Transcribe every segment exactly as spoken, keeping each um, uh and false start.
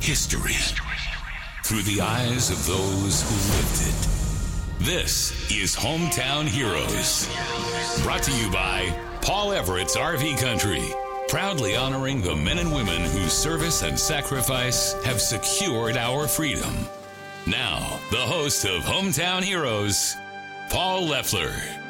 history through the eyes of those who lived it. This is Hometown Heroes, brought to you by Paul Everett's R V Country, proudly honoring the men and women whose service and sacrifice have secured our freedom. Now, the host of Hometown Heroes, Paul Leffler.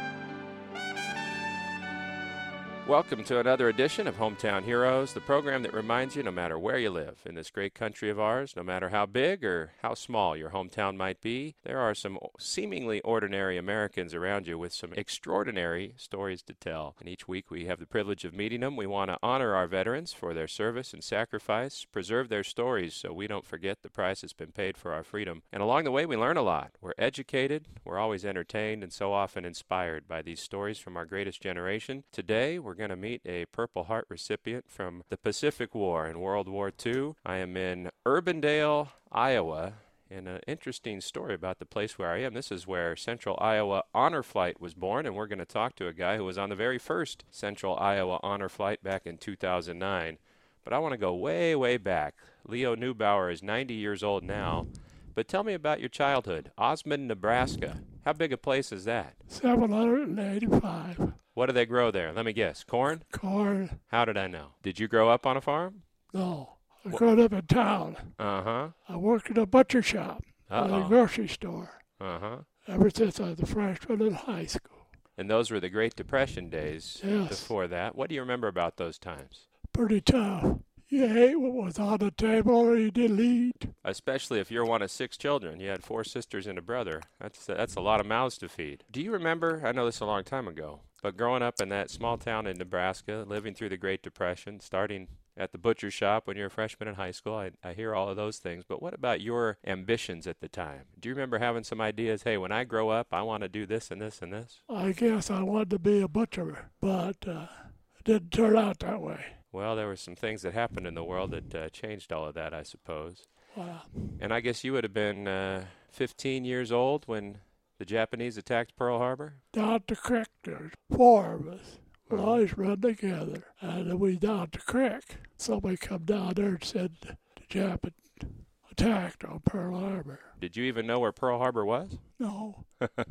Welcome to another edition of Hometown Heroes, the program that reminds you no matter where you live in this great country of ours, no matter how big or how small your hometown might be, there are some seemingly ordinary Americans around you with some extraordinary stories to tell. And each week we have the privilege of meeting them. We want to honor our veterans for their service and sacrifice, preserve their stories so we don't forget the price that's been paid for our freedom. And along the way we learn a lot. We're educated, we're always entertained, and so often inspired by these stories from our greatest generation. Today we're going to meet a Purple Heart recipient from the Pacific War in World War Two. I am in Urbandale, Iowa, and an interesting story about the place where I am. This is where Central Iowa Honor Flight was born, and we're going to talk to a guy who was on the very first Central Iowa Honor Flight back in two thousand nine. But I want to go way, way back. Leo Neubauer is ninety years old now. But tell me about your childhood. Osmond, Nebraska. How big a place is that? seven hundred eighty-five. What do they grow there? Let me guess. Corn? Corn. How did I know? Did you grow up on a farm? No. I grew up in town. Uh-huh. I worked in a butcher shop and Uh-oh. a grocery store Uh-huh. ever since I was a freshman in high school. And those were the Great Depression days Yes. before that. What do you remember about those times? Pretty tough. You ate what was on the table or you didn't eat. Especially if you're one of six children. You had four sisters and a brother. That's that's a lot of mouths to feed. Do you remember, I know this is a long time ago, but growing up in that small town in Nebraska, living through the Great Depression, starting at the butcher shop when you're a freshman in high school, I, I hear all of those things. But what about your ambitions at the time? Do you remember having some ideas, hey, when I grow up, I want to do this and this and this? I guess I wanted to be a butcher, but uh, it didn't turn out that way. Well, there were some things that happened in the world that uh, changed all of that, I suppose. Wow. And I guess you would have been uh, fifteen years old when the Japanese attacked Pearl Harbor? Down the creek, there's four of us. We always run together. And then we down the creek. Somebody come down there and said the Japan attacked on Pearl Harbor. Did you even know where Pearl Harbor was? No.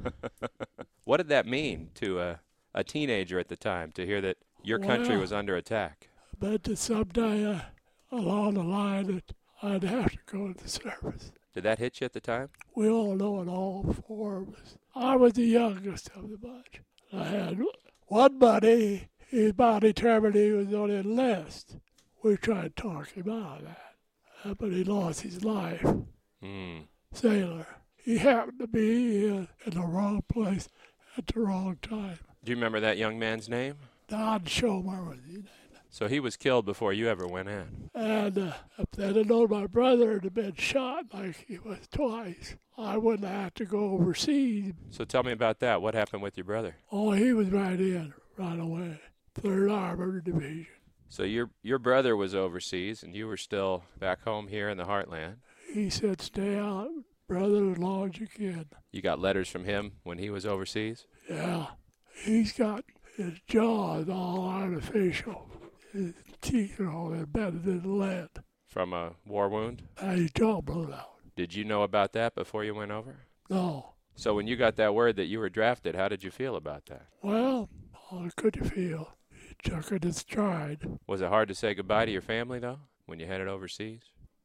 What did that mean to a, a teenager at the time to hear that your country Well, was under attack? I bet that someday uh, along the line that I'd have to go to the service. Did that hit you at the time? We all know it, all four of us. I was the youngest of the bunch. I had one buddy. He about determined he was going to enlist. We tried to talk him out of that, uh, but he lost his life. Hmm. Sailor. He happened to be uh, in the wrong place at the wrong time. Do you remember that young man's name? Don Schomer was his name. So he was killed before you ever went in. And uh, if they'd have known my brother had been shot like he was twice, I wouldn't have to go overseas. So tell me about that. What happened with your brother? Oh, he was right in, right away. Third Armored Division. So your your brother was overseas and you were still back home here in the heartland. He said, stay out, brother, as long as you can. You got letters from him when he was overseas? Yeah. He's got his jaws all artificial. His teeth are all embedded in lead. From a war wound? And his jaw blew out. Did you know about that before you went over? No. So when you got that word that you were drafted, how did you feel about that? Well, how could you feel? He took it in stride. Was it hard to say goodbye to your family, though, when you headed overseas?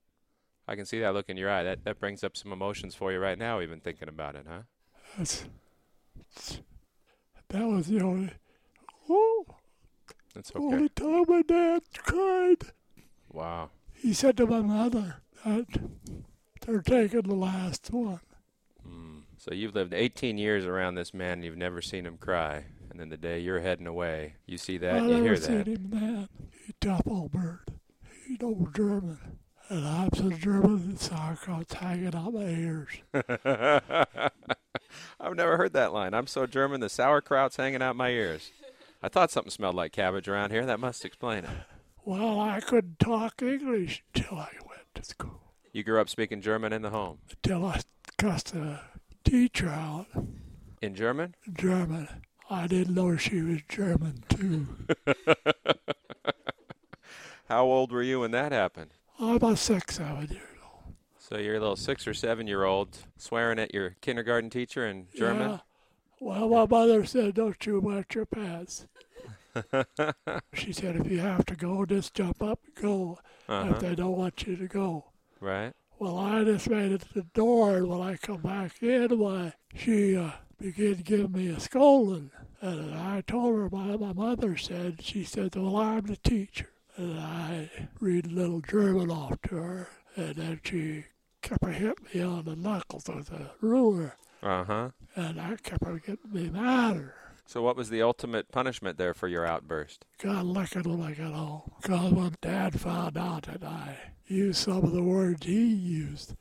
I can see that look in your eye. That that brings up some emotions for you right now, even thinking about it, huh? That's, that was the only, oh, That's okay. only time my dad cried. Wow. He said to my mother that they're taking the last one. Mm. So you've lived eighteen years around this man, and you've never seen him cry. And then the day you're heading away, you see that, I and you never hear seen that. him then. He tough old bird. He know German. And I'm so German that sauerkraut's hanging out my ears. I've never heard that line. I'm so German, the sauerkraut's hanging out my ears. I thought something smelled like cabbage around here. That must explain it. Well, I couldn't talk English until I went to school. You grew up speaking German in the home. Until I cussed a teacher out In German? in German. I didn't know she was German, too. How old were you when that happened? I'm about six, seven years old. So you're a little six or seven year old swearing at your kindergarten teacher in German? Yeah. Well, my mother said, don't you wet your pants. She said, if you have to go, just jump up and go Uh-huh. if they don't want you to go. Right. Well, I just made it to the door, and when I come back in, why, she uh, began giving me a scolding. And I told her my, my mother said, she said, well, I'm the teacher. And I read a little German off to her, and then she kept on hitting me on the knuckles with a ruler. Uh-huh. And I kept on getting me madder. So what was the ultimate punishment there for your outburst? Got licking when I got home. Because when Dad found out that I used some of the words he used,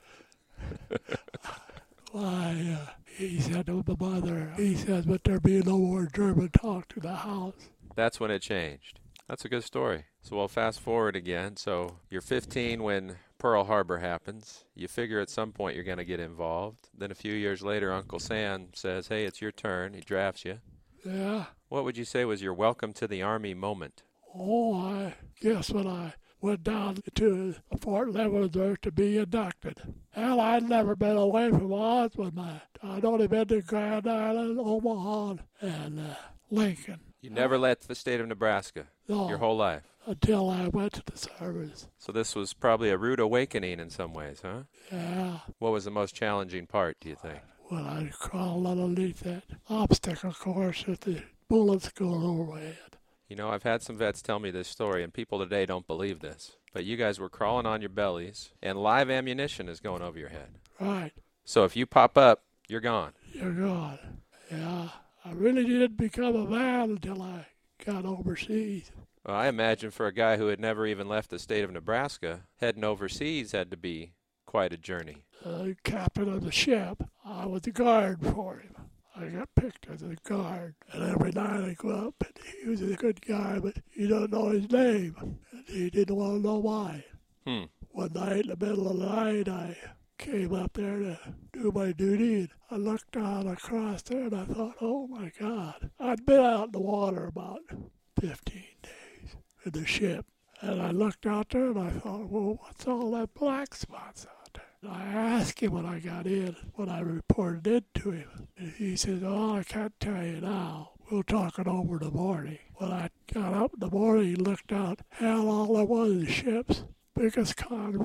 why, uh, he said to my mother, he said, but there be no more German talk to the house. That's when it changed. That's a good story. So we'll fast forward again. So you're fifteen when Pearl Harbor happens. You figure at some point you're going to get involved. Then a few years later, Uncle Sam says, hey, it's your turn. He drafts you. Yeah. What would you say was your welcome to the Army moment? Oh, I guess when I went down to Fort Leavenworth to be inducted. Hell, I'd never been away from Osmond, man. I'd only been to Grand Island, Omaha, and uh, Lincoln. You never left the state of Nebraska No, your whole life. until I went to the service. So this was probably a rude awakening in some ways, huh? Yeah. What was the most challenging part, do you think? When I crawled underneath that obstacle course with the bullets going over my head. You know, I've had some vets tell me this story, and people today don't believe this. But you guys were crawling on your bellies, and live ammunition is going over your head. Right. So if you pop up, you're gone. You're gone. Yeah. I really didn't become a man until I got overseas. Well, I imagine for a guy who had never even left the state of Nebraska, heading overseas had to be quite a journey. The captain of the ship, I was the guard for him. I got picked as a guard. And every night I go up, and he was a good guy, but you don't know his name. And he didn't want to know why. Hmm. One night in the middle of the night, I came up there to do my duty, and I looked down across there, and I thought, oh, my God. I'd been out in the water about fifteen days in the ship. And I looked out there, and I thought, well, what's all that black spots out there? And I asked him when I got in, when I reported in to him. And he said, oh, I can't tell you now. We'll talk it over in the morning. When I got up in the morning and looked out, hell, all there was in the ship's biggest convoy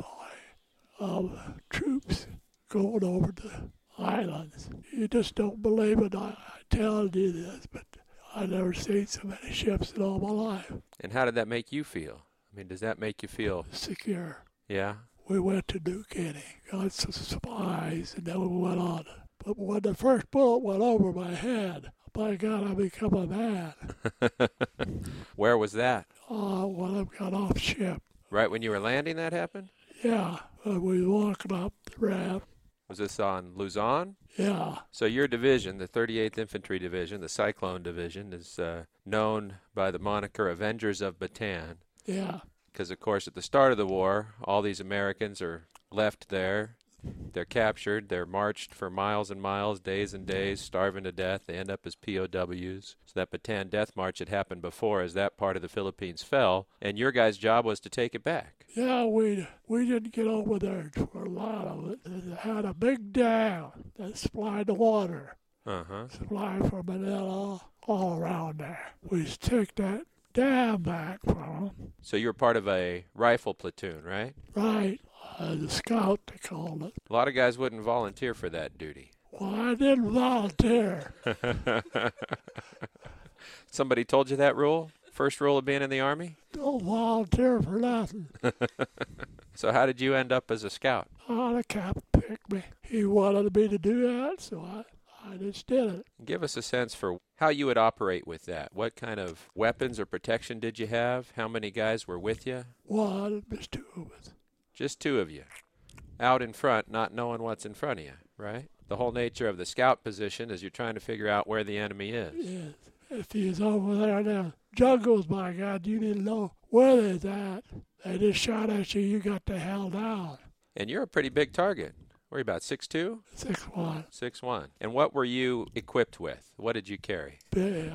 of troops going over the islands. You just don't believe it. I, I tell you this, but I've never seen so many ships in all my life. And how did that make you feel? I mean, does that make you feel Secure. Yeah? We went to New Guinea, got some supplies, and then we went on. But when the first bullet went over my head, by God, I become a man. Where was that? Uh, when I got off ship. Right when you were landing that happened? Yeah, uh, we were walking up the ramp. Was this on Luzon? Yeah. So your division, the thirty-eighth Infantry Division, the Cyclone Division, is uh, known by the moniker Avengers of Bataan. Yeah. Because, of course, at the start of the war, all these Americans are left there. They're captured. They're marched for miles and miles, days and days, starving to death. They end up as P O Ws. So that Bataan Death March had happened before as that part of the Philippines fell, and your guys' job was to take it back. Yeah, we we didn't get over there for a lot of it. It had a big dam that supplied the water. Uh-huh. Supplied for Manila, all around there. We took that dam back from them. So you were part of a rifle platoon, right? Right. Uh, the scout, they called it. A lot of guys wouldn't volunteer for that duty. Well, I didn't volunteer. Somebody told you that rule? First rule of being in the Army? Don't volunteer for nothing. So how did you end up as a scout? Oh, the captain picked me. He wanted me to do that, so I, I just did it. Give us a sense for how you would operate with that. What kind of weapons or protection did you have? How many guys were with you? One, just two of us. Just two of you. Out in front, not knowing what's in front of you, right? The whole nature of the scout position is you're trying to figure out where the enemy is. Yes. If he's over there in the jungles, my God, you didn't know where they're at. They just shot at you, you got the hell down. And you're a pretty big target. Were you about six two? six one. six one. And what were you equipped with? What did you carry? B A R.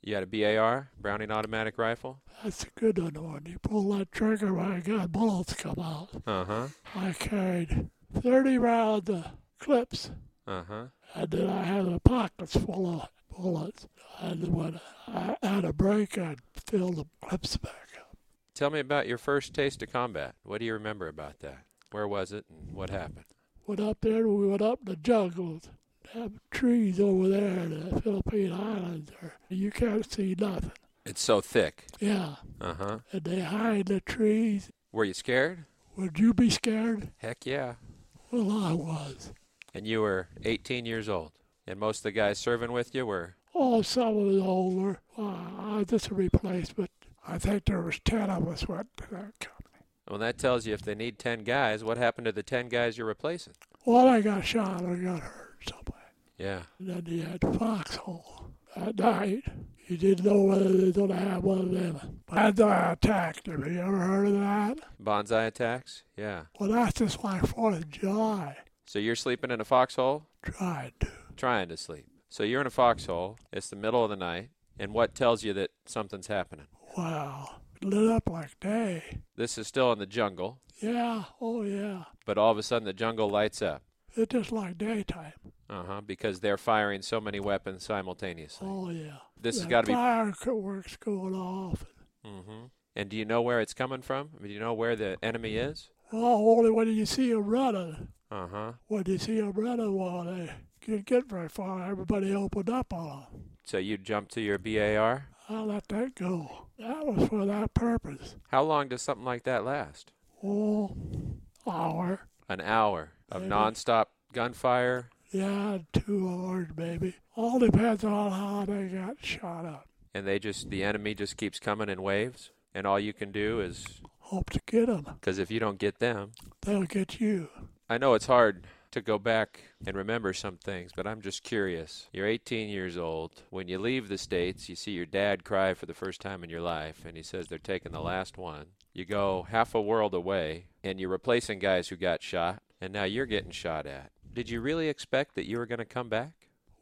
You had a B A R, Browning Automatic Rifle? That's a good one. When you pull that trigger, my God, bullets come out. Uh-huh. I carried thirty round uh, clips, Uh-huh. and then I had the pockets full of bullets. And when I had a break, I'd fill the clips back up. Tell me about your first taste of combat. What do you remember about that? Where was it and what happened? Went up there, we went up in the jungles. Have trees over there in the Philippine Islands. There. You can't see nothing. It's so thick. Yeah. Uh-huh. And they hide the trees. Were you scared? Would you be scared? Heck yeah. Well, I was. And you were eighteen years old. And most of the guys serving with you were? Oh, some of us older. Uh, I was just a replacement. I think there was ten of us went to that company. Well, that tells you if they need ten guys, what happened to the ten guys you're replacing? Well, I got shot or got hurt somewhere. Yeah. And then you had the foxhole. At night, you didn't know whether they were going to have one of them. Bonsai attack. Have you ever heard of that? Bonsai attacks? Yeah. Well, that's just like fourth of July. So you're sleeping in a foxhole? Tried to. Trying to sleep. So you're in a foxhole. It's the middle of the night. And what tells you that something's happening? Wow. Lit up like day. This is still in the jungle. Yeah. Oh, yeah. But all of a sudden the jungle lights up. It's just like daytime. Uh-huh, because they're firing so many weapons simultaneously. Oh, yeah. This has That got to be... fireworks going off. Mm-hmm. And do you know where it's coming from? I mean, do you know where the enemy is? Well, only when you see them running. Uh-huh. When you see them running, well, they can't get very far. Everybody opened up on them. So you jump to your B A R? I let that go. That was for that purpose. How long does something like that last? Oh, hour. An hour of Maybe. nonstop gunfire? Yeah, two hours, maybe. All depends on how they got shot up. And they just, the enemy just keeps coming in waves? And all you can do is... Hope to get them. Because if you don't get them... They'll get you. I know it's hard to go back and remember some things, but I'm just curious. You're eighteen years old. When you leave the States, you see your dad cry for the first time in your life, and he says they're taking the last one. You go half a world away, and you're replacing guys who got shot, and now you're getting shot at. Did you really expect that you were going to come back?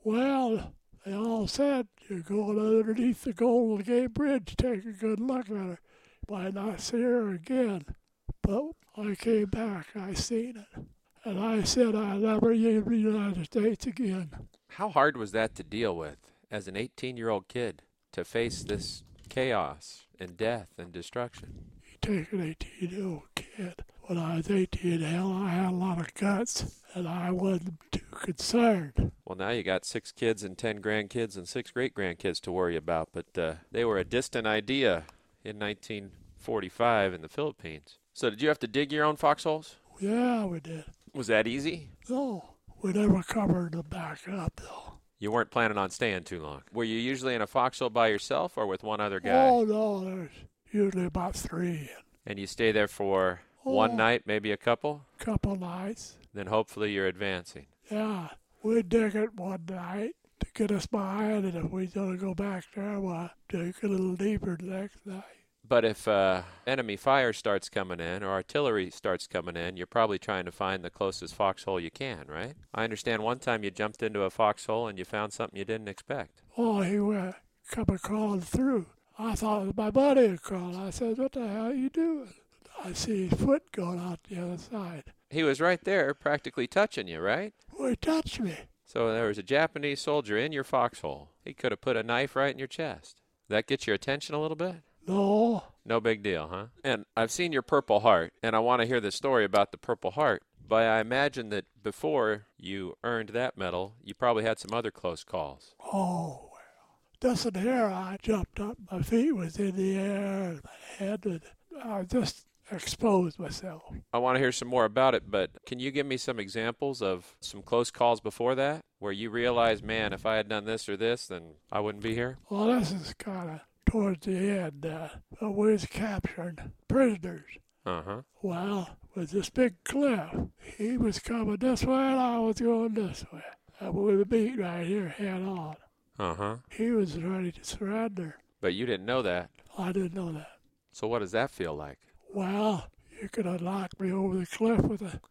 Well, they all said you're going underneath the Golden Gate Bridge. Take a good look at her. Might not see her again. But I came back. I seen it. And I said I'd never leave the United States again. How hard was that to deal with as an eighteen-year-old kid to face this chaos and death and destruction? You take an eighteen-year-old kid. When I was eighteen, hell, I had a lot of guts, and I wasn't too concerned. Well, now you got six kids and ten grandkids and six great-grandkids to worry about, but uh, they were a distant idea in nineteen forty-five in the Philippines. So did you have to dig your own foxholes? Yeah, we did. Was that easy? No, we never covered them back up, though. You weren't planning on staying too long. Were you usually in a foxhole by yourself or with one other guy? Oh, no, there's usually about three. And you stay there for Oh. one night, maybe a couple? Couple nights. Then hopefully you're advancing. Yeah, we'd dig it one night to get us behind, and if we don't go back there, we'll dig a little deeper the next night. But if uh, enemy fire starts coming in or artillery starts coming in, you're probably trying to find the closest foxhole you can, right? I understand one time you jumped into a foxhole and you found something you didn't expect. Oh, he went coming crawling through. I thought it was my buddy had crawled. I said, what the hell are you doing? I see his foot going out the other side. He was right there practically touching you, right? Well, he touched me. So there was a Japanese soldier in your foxhole. He could have put a knife right in your chest. That get your attention a little bit? No. No big deal, huh? And I've seen your Purple Heart, and I want to hear the story about the Purple Heart. But I imagine that before you earned that medal, you probably had some other close calls. Oh, well. Doesn't here I jumped up. My feet was in the air, and my head was, I just exposed myself. I want to hear some more about it, but can you give me some examples of some close calls before that where you realized, man, if I had done this or this, then I wouldn't be here? Well, this is kind of towards the end. Uh, we was capturing prisoners. Uh-huh. Well, with this big cliff, he was coming this way and I was going this way. And we were meeting right here head on. Uh-huh. He was ready to surrender. But you didn't know that. I didn't know that. So what does that feel like? Well, you could have knocked me over the cliff with a...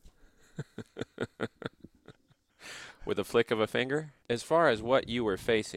With a flick of a finger? As far as what you were facing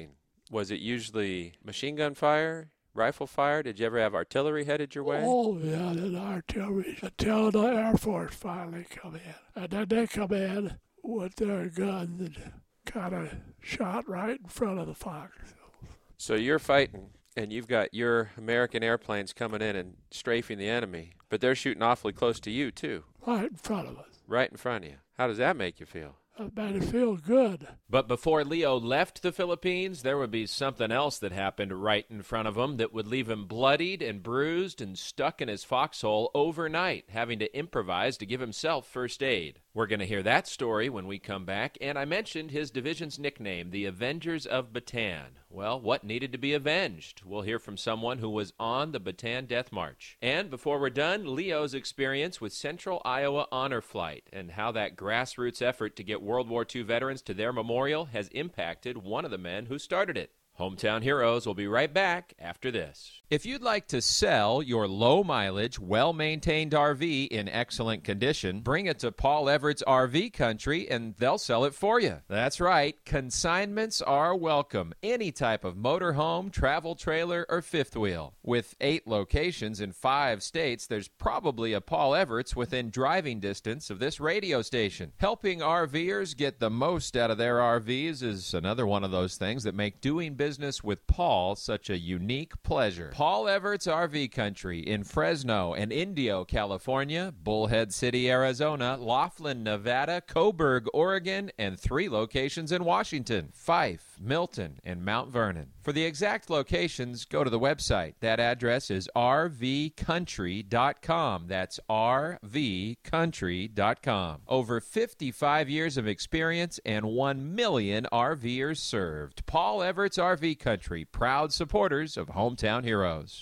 Was it usually machine gun fire, rifle fire? Did you ever have artillery headed your way? Oh, yeah, the artillery, until the Air Force finally come in. And then they come in with their guns and kind of shot right in front of the foxholes. So you're fighting, and you've got your American airplanes coming in and strafing the enemy, but they're shooting awfully close to you, too. Right in front of us. Right in front of you. How does that make you feel? That made it feel good. But before Leo left the Philippines, there would be something else that happened right in front of him that would leave him bloodied and bruised and stuck in his foxhole overnight, having to improvise to give himself first aid. We're going to hear that story when we come back, and I mentioned his division's nickname, the Avengers of Bataan. Well, what needed to be avenged? We'll hear from someone who was on the Bataan Death March. And before we're done, Leo's experience with Central Iowa Honor Flight and how that grassroots effort to get World War Two veterans to their memorial has impacted one of the men who started it. Hometown Heroes will be right back after this. If you'd like to sell your low-mileage, well-maintained R V in excellent condition, bring it to Paul Everett's R V Country, and they'll sell it for you. That's right. Consignments are welcome. Any type of motorhome, travel trailer, or fifth wheel. With eight locations in five states, there's probably a Paul Everett's within driving distance of this radio station. Helping RVers get the most out of their R Vs is another one of those things that make doing business Business with Paul such a unique pleasure. Paul Everett's R V Country in Fresno and Indio, California, Bullhead City, Arizona, Laughlin, Nevada, Coburg, Oregon, and three locations in Washington, Fife, Milton, and Mount Vernon. For the exact locations, go to the website. That address is r v country dot com. That's r v country dot com. Over fifty-five years of experience and one million RVers served. Paul Everett's R V Country, proud supporters of Hometown Heroes.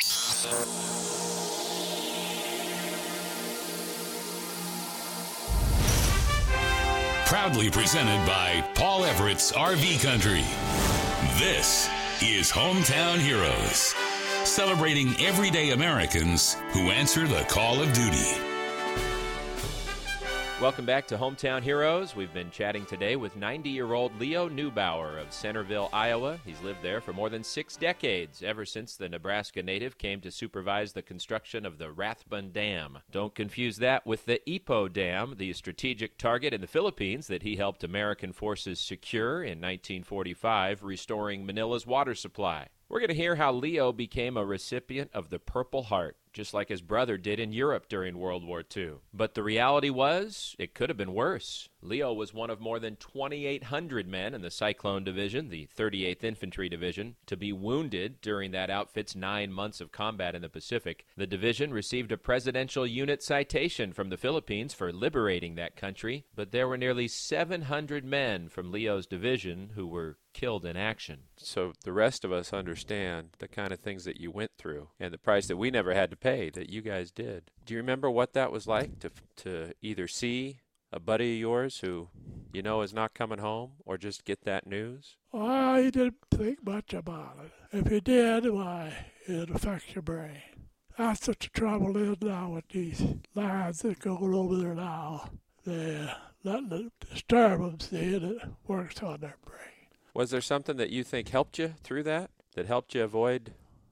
Proudly presented by Paul Everett's R V Country. This is Hometown Heroes, celebrating everyday Americans who answer the call of duty. Welcome back to Hometown Heroes. We've been chatting today with ninety-year-old Leo Neubauer of Centerville, Iowa. He's lived there for more than six decades, ever since the Nebraska native came to supervise the construction of the Rathbun Dam. Don't confuse that with the Ipoh Dam, the strategic target in the Philippines that he helped American forces secure in nineteen forty-five, restoring Manila's water supply. We're going to hear how Leo became a recipient of the Purple Heart, just like his brother did in Europe during World War Two. But the reality was, it could have been worse. Leo was one of more than twenty-eight hundred men in the Cyclone Division, the thirty-eighth Infantry Division, to be wounded during that outfit's nine months of combat in the Pacific. The division received a Presidential Unit Citation from the Philippines for liberating that country, but there were nearly seven hundred men from Leo's division who were killed in action. So the rest of us understand the kind of things that you went through and the price that we never had to pay that you guys did. Do you remember what that was like to to either see a buddy of yours who you know is not coming home or just get that news? I didn't think much about it. If you did, why, it affects your brain. That's what the trouble is now with these lines that go over there now. They let it disturb them, see, and it works on their brain. Was there something that you think helped you through that, that helped you avoid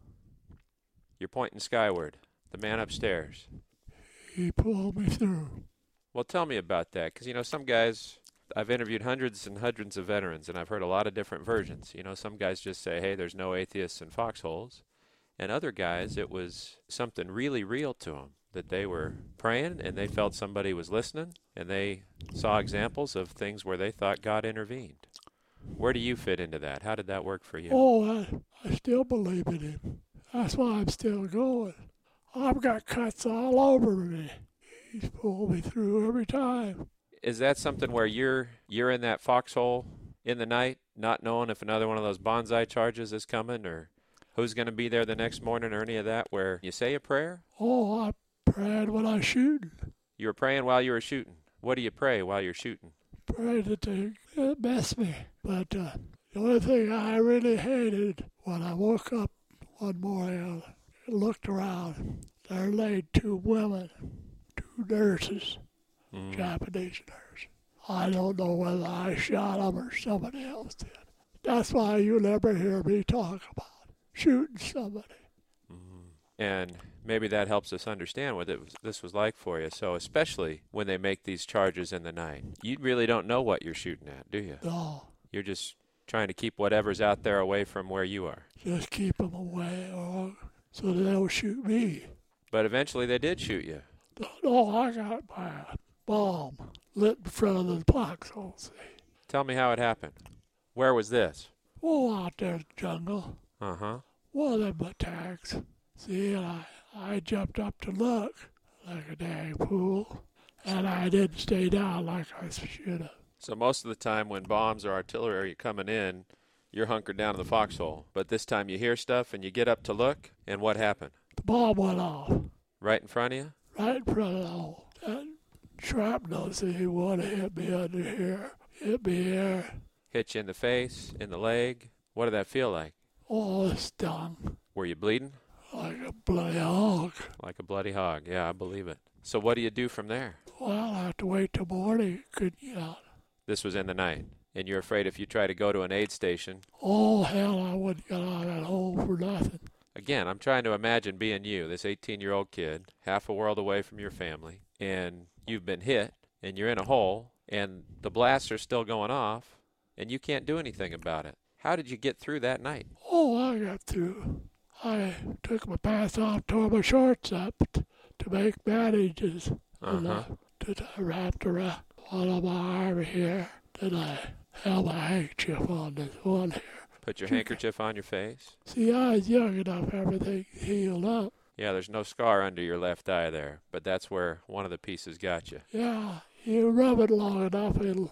your pointing skyward, the man upstairs? He pulled me through. Well, tell me about that, because, you know, some guys, I've interviewed hundreds and hundreds of veterans, and I've heard a lot of different versions. You know, some guys just say, hey, there's no atheists in foxholes. And other guys, it was something really real to them, that they were praying and they felt somebody was listening, and they saw examples of things where they thought God intervened. Where do you fit into that? How did that work for you? Oh, I, I still believe in him. That's why I'm still going. I've got cuts all over me. He's pulled me through every time. Is that something where you're you're in that foxhole in the night, not knowing if another one of those bonsai charges is coming or who's going to be there the next morning or any of that, where you say a prayer? Oh, I prayed when I was shooting. You were praying while you were shooting. What do you pray while you're shooting? Pray that they uh, mess me. But uh, the only thing I really hated when I woke up one morning and looked around, there laid two women, two nurses, mm. Japanese nurses. I don't know whether I shot them or somebody else did. That's why you never hear me talk about shooting somebody. And maybe that helps us understand what it was, this was like for you. So especially when they make these charges in the night, you really don't know what you're shooting at, do you? No, You're just trying to keep whatever's out there away from where you are. just keep them away or so they don't shoot me. But eventually they did shoot you. No, I got my bomb lit in front of the foxhole, see. Tell me how it happened. Where was this? Oh, out there in the jungle. Uh-huh. One of them attacks. See, and I, I jumped up to look like a dang fool, and I didn't stay down like I should have. So most of the time when bombs or artillery are coming in, you're hunkered down in the foxhole. But this time you hear stuff and you get up to look, and what happened? The bomb went off Right in front of you? right in front of the hole. That shrapnel, see, one hit me under here, hit me here. Hit you in the face, in the leg? What did that feel like? Oh, it stung Were you bleeding? like a bloody hog. Like a bloody hog. Yeah, I believe it. So what do you do from there? Well, I have to wait till morning. Couldn't get out. This was in the night. And you're afraid if you try to go to an aid station. Oh, hell, I wouldn't get out of that hole for nothing. Again, I'm trying to imagine being you, this eighteen-year-old kid, half a world away from your family, and you've been hit, and you're in a hole, and the blasts are still going off, and you can't do anything about it. How did you get through that night? Oh, I got through. I took my pants off, tore my shorts up t- to make bandages. And Uh-huh. I, then I wrapped around one of my arm here. Then I held my handkerchief on this one here. Put your handkerchief on your face? See, I was young enough, everything healed up. Yeah, there's no scar under your left eye there, but that's where one of the pieces got you. Yeah, you rub it long enough, it'll...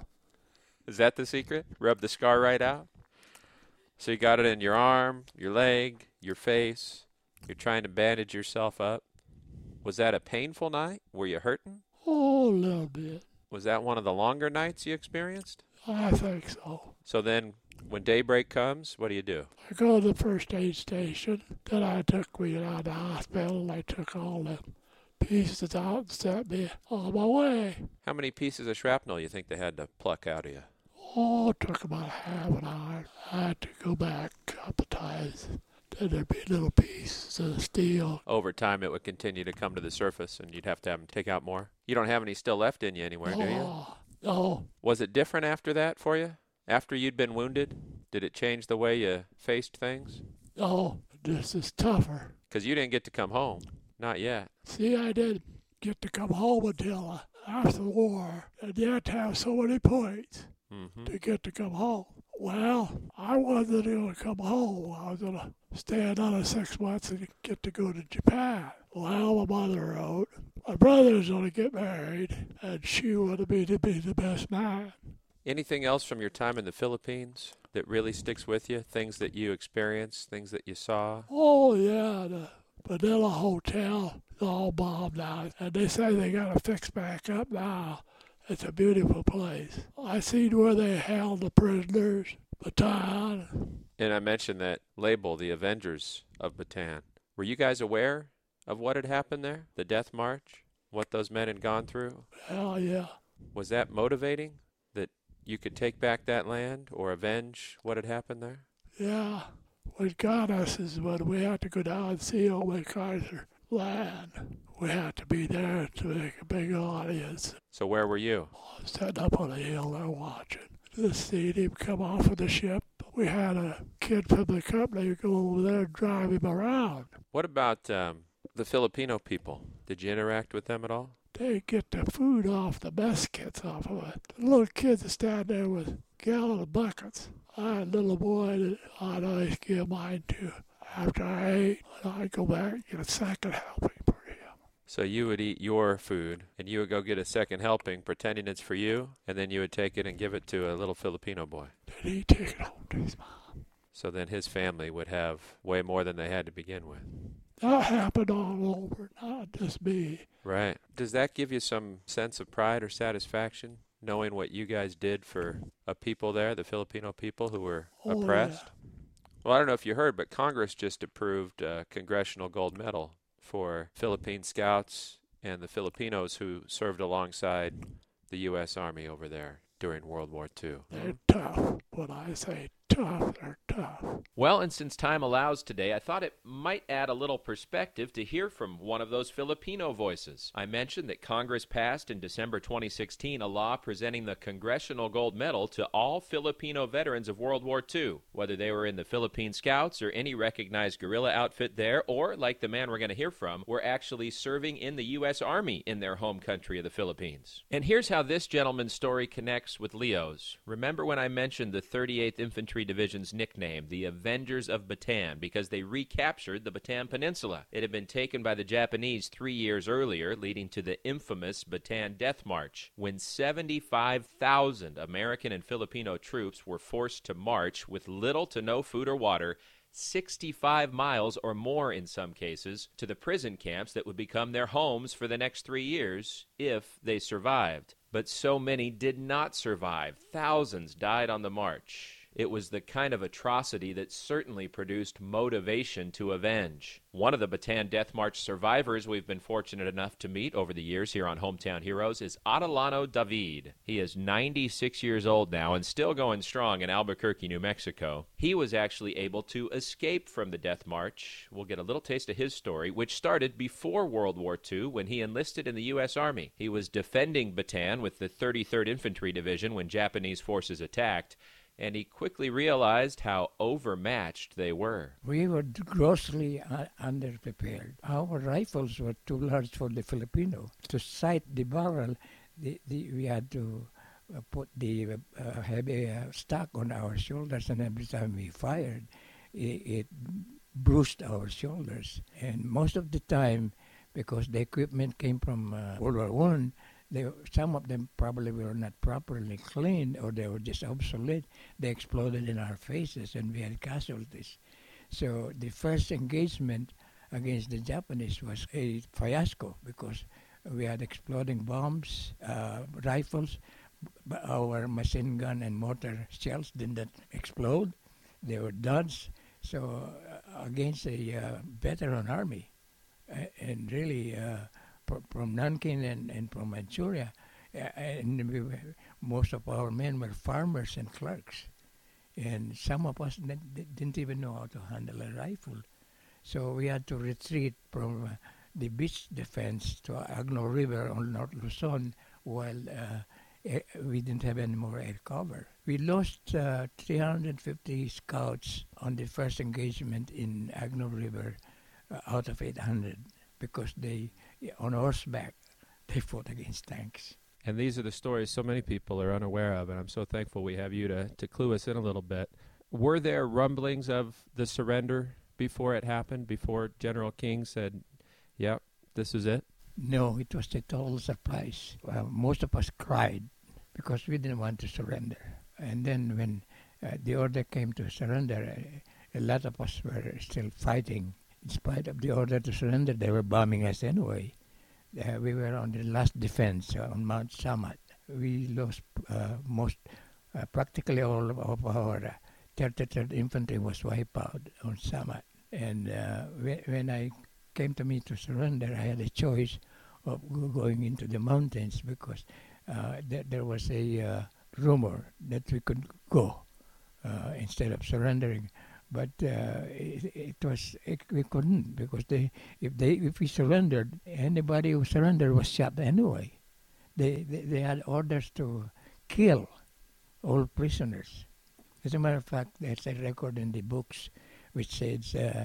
Is that the secret? Rub the scar right out? So you got it in your arm, your leg, your face. You're trying to bandage yourself up. Was that a painful night? Were you hurting? Oh, a little bit. Was that one of the longer nights you experienced? I think so. So then, when daybreak comes, what do you do? I go to the first aid station. Then I took me out of the hospital. They took all the pieces out and sent me on my way. How many pieces of shrapnel you think they had to pluck out of you? Oh, it took about half an hour. I had to go back a couple times. Then there'd be little pieces of steel. Over time, it would continue to come to the surface, and you'd have to have them take out more. You don't have any still left in you anywhere, do you? Oh, no. Was it different after that for you? After you'd been wounded? Did it change the way you faced things? No, this is tougher. Because you didn't get to come home. Not yet. See, I didn't get to come home until uh, after the war. And you had to have so many points Mm-hmm. to get to come home. Well, I wasn't going to come home. I was going to stay another six months and get to go to Japan. Well, my mother wrote, my brother's going to get married, and she wanted me to be the best man. Anything else from your time in the Philippines that really sticks with you? Things that you experienced, things that you saw? Oh, yeah, the Manila Hotel is all bombed out, and they say they got to fix back up now. It's a beautiful place. I seen where they held the prisoners, Bataan. And I mentioned that label, the Avengers of Bataan. Were you guys aware of what had happened there? The death march? What those men had gone through? Hell yeah. Was that motivating? That you could take back that land or avenge what had happened there? Yeah. What got us is when we had to go down and see old MacArthur land. We had to be there to make a big audience. So where were you? Sitting up on a hill there watching. Just seeing him come off of the ship. We had a kid from the company go over there and drive him around. What about um, the Filipino people? Did you interact with them at all? They get the food off the mess kits off of it. The little kids that stand there with gallon of buckets. I had a little boy that I'd always give mine to. After I ate, I'd go back and get a second helping for him. So you would eat your food, and you would go get a second helping, pretending it's for you, and then you would take it and give it to a little Filipino boy. Then he'd take it home to his mom. So then his family would have way more than they had to begin with. That happened all over, not just me. Right. Does that give you some sense of pride or satisfaction, knowing what you guys did for a people there, the Filipino people who were Oh, oppressed? yeah. Well, I don't know if you heard, but Congress just approved a congressional gold medal for Philippine scouts and the Filipinos who served alongside the U S Army over there during World War Two. They're tough. When I say tough. They're tough. Well, and since time allows today, I thought it might add a little perspective to hear from one of those Filipino voices. I mentioned that Congress passed in December twenty sixteen a law presenting the Congressional Gold Medal to all Filipino veterans of World War Two, whether they were in the Philippine Scouts or any recognized guerrilla outfit there, or, like the man we're going to hear from, were actually serving in the U S Army in their home country of the Philippines. And here's how this gentleman's story connects with Leo's. Remember when I mentioned the thirty-eighth Infantry Division's nickname, the Avengers of Bataan, because they recaptured the Bataan Peninsula. It had been taken by the Japanese three years earlier, leading to the infamous Bataan Death March, when seventy-five thousand American and Filipino troops were forced to march with little to no food or water, sixty-five miles or more in some cases, to the prison camps that would become their homes for the next three years, if they survived. But so many did not survive. Thousands died on the march. It was the kind of atrocity that certainly produced motivation to avenge. One of the Bataan Death March survivors we've been fortunate enough to meet over the years here on Hometown Heroes is Adelano David. He is ninety-six years old now and still going strong in Albuquerque, New Mexico. He was actually able to escape from the Death March. We'll get a little taste of his story, which started before World War Two when he enlisted in the U S Army. He was defending Bataan with the thirty-third Infantry Division when Japanese forces attacked, and he quickly realized how overmatched they were. We were grossly uh, underprepared. Our rifles were too large for the Filipino. To sight the barrel, the, the, we had to uh, put the uh, heavy uh, stock on our shoulders, and every time we fired, it, it bruised our shoulders. And most of the time, because the equipment came from uh, World War One, They, some of them probably were not properly cleaned, or they were just obsolete. They exploded in our faces, and we had casualties. So the first engagement against the Japanese was a fiasco, because we had exploding bombs, uh, rifles. But our machine gun and mortar shells did not explode. They were duds. So uh, against a uh, veteran army, uh, and really... Uh, from Nanking and, and from Manchuria, uh, and we were, most of our men were farmers and clerks, and some of us n- didn't even know how to handle a rifle. So we had to retreat from uh, the beach defense to Agno River on North Luzon, while uh, air, we didn't have any more air cover. We lost uh, three hundred fifty scouts on the first engagement in Agno River uh, out of eight hundred, because they, on horseback, they fought against tanks. And these are the stories so many people are unaware of, and I'm so thankful we have you to, to clue us in a little bit. Were there rumblings of the surrender before it happened, before General King said, yep, this is it? No, it was a total surprise. Well, most of us cried because we didn't want to surrender. And then when uh, the order came to surrender, uh, a lot of us were still fighting. In spite of the order to surrender, they were bombing us anyway. Uh, we were on the last defense uh, on Mount Samat. We lost uh, most, uh, practically all of, of our uh, thirty-third Infantry was wiped out on Samat. And uh, when, when I came to me to surrender, I had a choice of going into the mountains, because uh, th- there was a uh, rumor that we could go uh, instead of surrendering. But uh, it, it was it, we couldn't, because they if they if we surrendered, anybody who surrendered was shot anyway. They they, they had orders to kill all prisoners. As a matter of fact, there's a record in the books which says uh,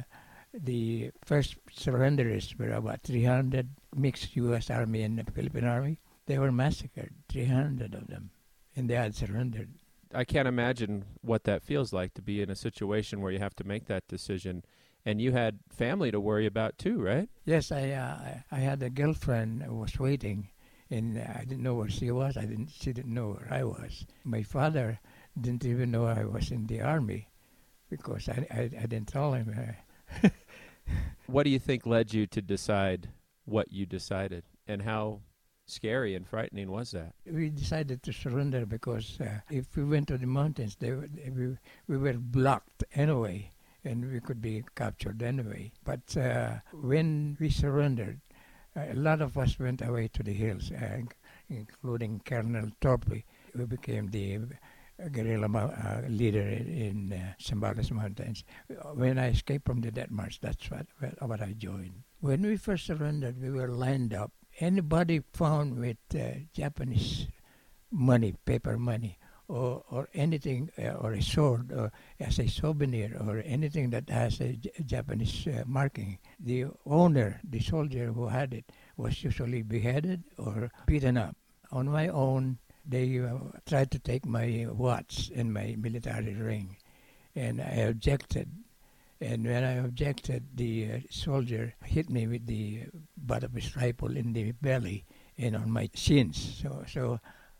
the first surrenderers were about three hundred, mixed U S Army and the Philippine Army. They were massacred, three hundred of them, and they had surrendered. I can't imagine what that feels like, to be in a situation where you have to make that decision. And you had family to worry about too, right? Yes, I uh, I had a girlfriend who was waiting, and I didn't know where she was. I didn't. She didn't know where I was. My father didn't even know I was in the army, because I I, I didn't tell him. Uh, what do you think led you to decide what you decided, and how scary and frightening was that? We decided to surrender because uh, if we went to the mountains, they, they, we, we were blocked anyway, and we could be captured anyway. But uh, when we surrendered, uh, a lot of us went away to the hills, uh, including Colonel Torpy, who became the guerrilla uh, leader in, in uh, Zambales Mountains. When I escaped from the death march, that's what, what I joined. When we first surrendered, we were lined up. Anybody found with uh, Japanese money, paper money, or, or anything, uh, or a sword, or as a souvenir, or anything that has a J- Japanese uh, marking, the owner, the soldier who had it, was usually beheaded or beaten up. On my own, they uh, tried to take my watch and my military ring, and I objected. And when I objected, the uh, soldier hit me with the butt of his rifle in the belly and on my shins. So, so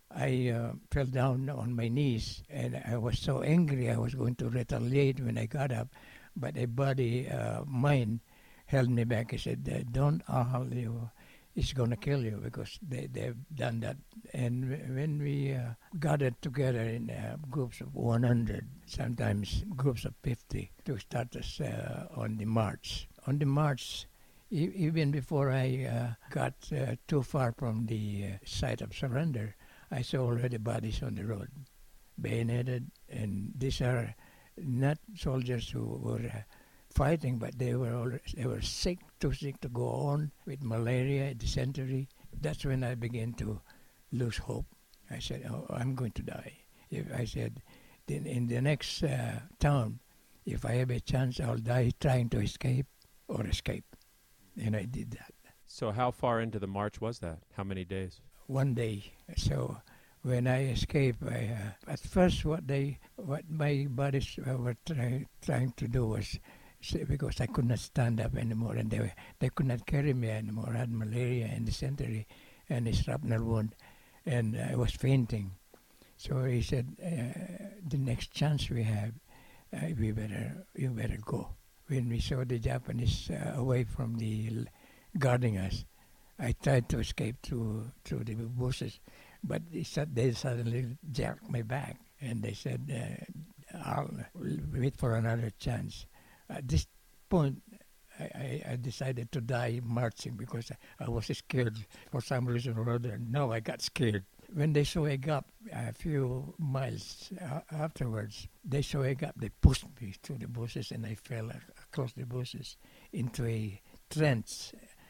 I uh, fell down on my knees, and I was so angry I was going to retaliate when I got up, but a buddy uh, mine held me back. He said, "Don't all you." It's going to kill you because they, they've done that. And when we uh, gathered together in uh, groups of one hundred, sometimes groups of fifty, to start us uh, on the march. On the march, e- even before I uh, got uh, too far from the uh, site of surrender, I saw already bodies on the road, bayoneted. And these are not soldiers who were uh, fighting, but they were all, they were sick, too sick to go on with malaria, dysentery. That's when I began to lose hope. I said, "Oh, I'm going to die." If I said, then in the next uh, town, if I have a chance, I'll die trying to escape or escape. And I did that. So how far into the march was that? How many days? One day. So when I escaped, I, uh, at first what they, what my buddies uh, were try, trying to do was, because I could not stand up anymore, and they they could not carry me anymore. I had malaria and dysentery and a shrapnel wound, and I was fainting. So he said, uh, "The next chance we have, uh, we better you better go." When we saw the Japanese uh, away from the l- guarding us, I tried to escape through through the bushes, but they, said they suddenly jerked me back, and they said, uh, "I'll wait for another chance." At this point, I, I, I decided to die marching because I, I was scared for some reason or other. No, I got scared. When they saw a gap a few miles uh, afterwards, they saw a gap. They pushed me through the bushes, and I fell uh, across the bushes into a trench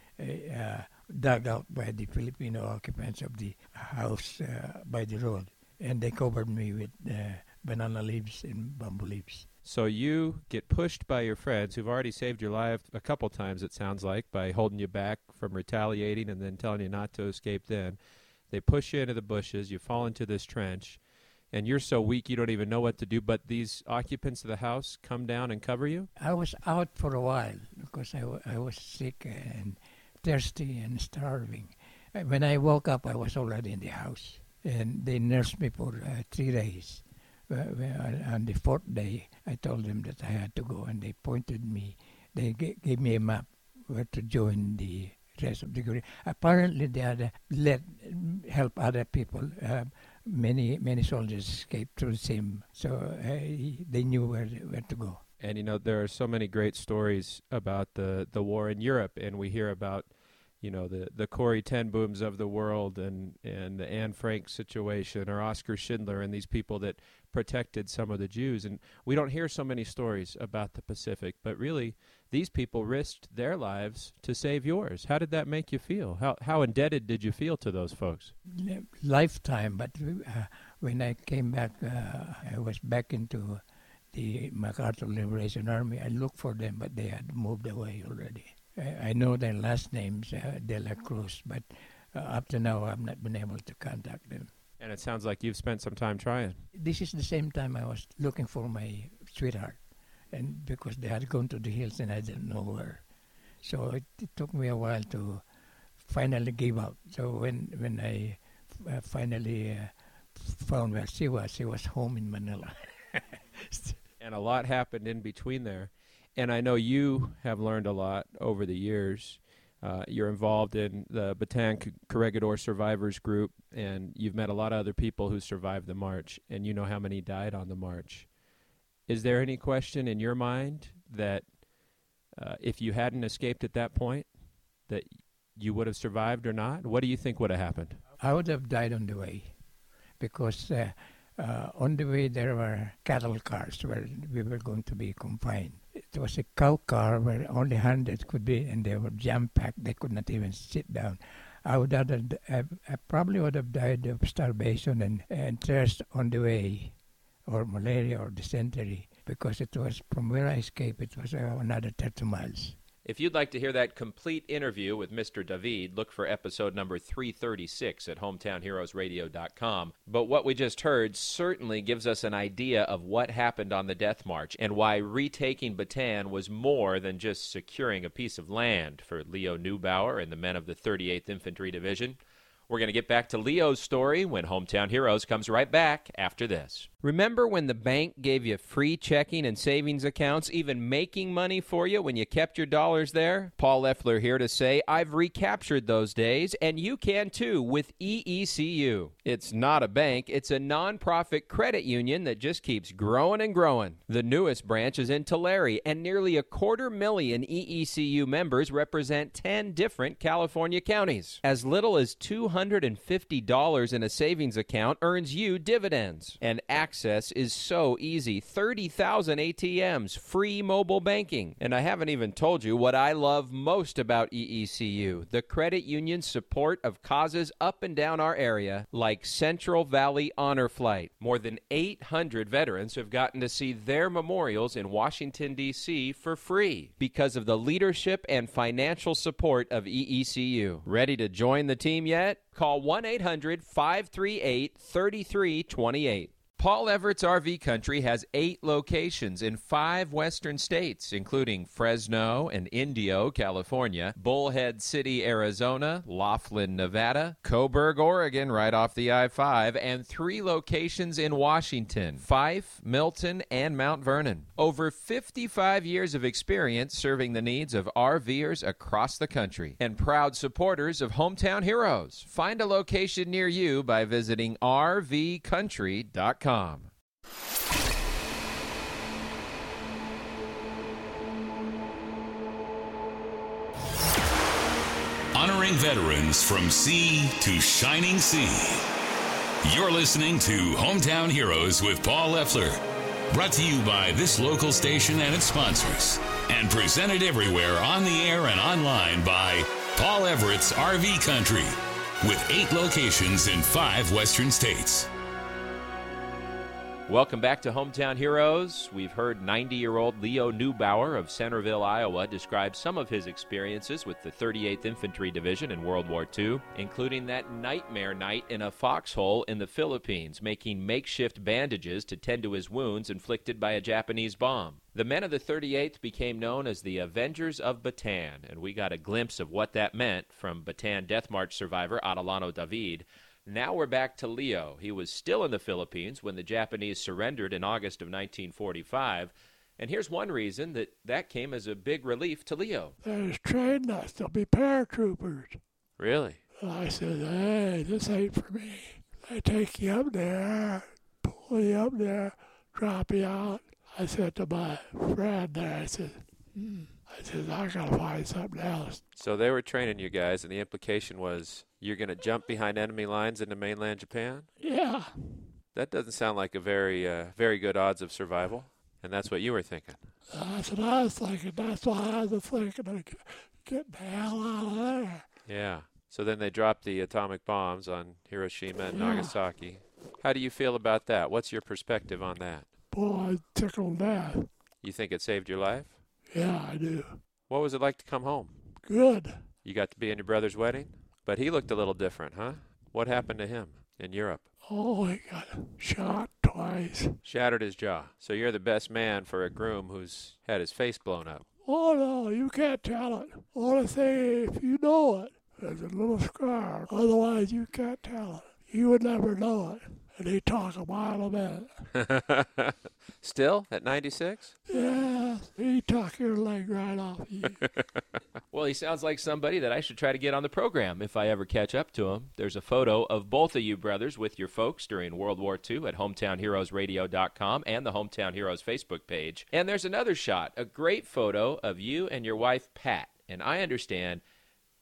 uh, dug out by the Filipino occupants of the house uh, by the road. And they covered me with uh, banana leaves and bamboo leaves. So you get pushed by your friends who've already saved your life a couple times, it sounds like, by holding you back from retaliating and then telling you not to escape then. They push you into the bushes, you fall into this trench, and you're so weak you don't even know what to do, but these occupants of the house come down and cover you? I was out for a while because I, w- I was sick and thirsty and starving. When I woke up, I was already in the house, and they nursed me for uh, three days. Uh, on the fourth day, I told them that I had to go, and they pointed me. They g- gave me a map where to join the rest of the group. Apparently, they had uh, let help other people. Uh, many many soldiers escaped through the same, so uh, they knew where where to go. And you know, there are so many great stories about the, the war in Europe, and we hear about, you know, the, the Corrie ten Booms of the world and, and the Anne Frank situation or Oskar Schindler and these people that protected some of the Jews. And we don't hear so many stories about the Pacific, but really these people risked their lives to save yours. How did that make you feel? How how indebted did you feel to those folks? Lifetime, but uh, when I came back, uh, I was back into the MacArthur Liberation Army. I looked for them, but they had moved away already. I know their last names, uh, De La Cruz, but uh, up to now I've not been able to contact them. And it sounds like you've spent some time trying. This is the same time I was looking for my sweetheart, and because they had gone to the hills and I didn't know where. So it, it took me a while to finally give up. So when when I uh, finally uh, found where she was, she was home in Manila. And a lot happened in between there. And I know you have learned a lot over the years. Uh, you're involved in the Bataan Corregidor Survivors Group, and you've met a lot of other people who survived the march, and you know how many died on the march. Is there any question in your mind that uh, if you hadn't escaped at that point, that you would have survived or not? What do you think would have happened? I would have died on the way because uh, Uh, on the way, there were cattle cars where we were going to be confined. It was a cow car where only hundreds could be, and they were jam-packed. They could not even sit down. I would have, I probably would have died of starvation and, and thirst on the way, or malaria or dysentery, because it was from where I escaped, it was uh, another thirty miles. If you'd like to hear that complete interview with Mister David, look for episode number three thirty-six at hometown heroes radio dot com. But what we just heard certainly gives us an idea of what happened on the Death March and why retaking Bataan was more than just securing a piece of land for Leo Neubauer and the men of the thirty-eighth Infantry Division. We're going to get back to Leo's story when Hometown Heroes comes right back after this. Remember when the bank gave you free checking and savings accounts, even making money for you when you kept your dollars there? Paul Leffler here to say I've recaptured those days, and you can too with E E C U. It's not a bank, it's a nonprofit credit union that just keeps growing and growing. The newest branch is in Tulare, and nearly a quarter million E E C U members represent ten different California counties. As little as two hundred fifty dollars in a savings account earns you dividends, and access is so easy. thirty thousand A T Ms, free mobile banking. And I haven't even told you what I love most about E E C U, the credit union's support of causes up and down our area, like Central Valley Honor Flight. More than eight hundred veterans have gotten to see their memorials in Washington, D C for free because of the leadership and financial support of E E C U. Ready to join the team yet? Call one eight hundred five three eight three three two eight. Paul Everett's R V Country has eight locations in five western states, including Fresno and Indio, California, Bullhead City, Arizona, Laughlin, Nevada, Coburg, Oregon, right off the I five, and three locations in Washington, Fife, Milton, and Mount Vernon. Over fifty-five years of experience serving the needs of RVers across the country, and proud supporters of Hometown Heroes. Find a location near you by visiting R V country dot com. Honoring veterans from sea to shining sea. You're listening to Hometown Heroes with Paul Leffler. Brought to you by this local station and its sponsors. And presented everywhere on the air and online by Paul Everett's R V Country. With eight locations in five western states. Welcome back to Hometown Heroes. We've heard ninety-year-old Leo Neubauer of Centerville, Iowa, describe some of his experiences with the thirty-eighth Infantry Division in World War Two, including that nightmare night in a foxhole in the Philippines, making makeshift bandages to tend to his wounds inflicted by a Japanese bomb. The men of the thirty-eighth became known as the Avengers of Bataan, and we got a glimpse of what that meant from Bataan Death March survivor Adelano David. Now we're back to Leo. He was still in the Philippines when the Japanese surrendered in August of nineteen forty-five. And here's one reason that that came as a big relief to Leo. They was training us to be paratroopers. Really? And I said, hey, this ain't for me. They take you up there, pull you up there, drop you out. I said to my friend there, I said, hmm. I said, I gotta find something else. So they were training you guys, and the implication was you're going to jump behind enemy lines into mainland Japan? Yeah. That doesn't sound like a very, uh, very good odds of survival, and that's what you were thinking. That's what I was thinking. That's why I was thinking of getting the hell out of there. Yeah. So then they dropped the atomic bombs on Hiroshima and Yeah. Nagasaki. How do you feel about that? What's your perspective on that? Boy, I tickled death. You think it saved your life? Yeah, I do. What was it like to come home? Good. You got to be in your brother's wedding? But he looked a little different, huh? What happened to him in Europe? Oh, he got shot twice. Shattered his jaw. So you're the best man for a groom who's had his face blown up. Oh, no, you can't tell it. Only thing, if you know it, there's a little scar. Otherwise, you can't tell it. You would never know it. And he talk a mile a minute. Still at ninety-six? Yeah, he talk your leg right off you. Well, he sounds like somebody that I should try to get on the program if I ever catch up to him. There's a photo of both of you brothers with your folks during World War Two at hometown heroes radio dot com and the Hometown Heroes Facebook page. And there's another shot, a great photo of you and your wife, Pat. And I understand